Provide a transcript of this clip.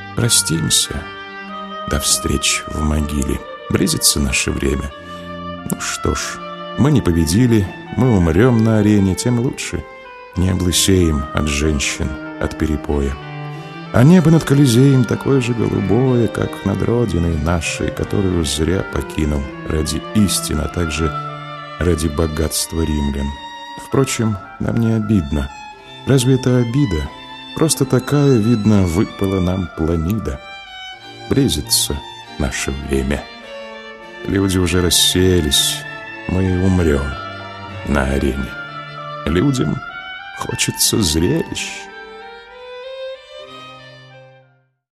Простимся. До встреч в могиле. Близится наше время. Ну что ж, мы не победили, мы умрем на арене, тем лучше. Не облысеем от женщин, от перепоя. А небо над Колизеем такое же голубое, как над родиной нашей, которую зря покинул ради истины, а также ради богатства римлян. Впрочем, нам не обидно. Разве это обида? Просто такая, видно, выпала нам планида. Близится наше время. Люди уже рассеялись, мы умрем на арене. Людям хочется зрелищ.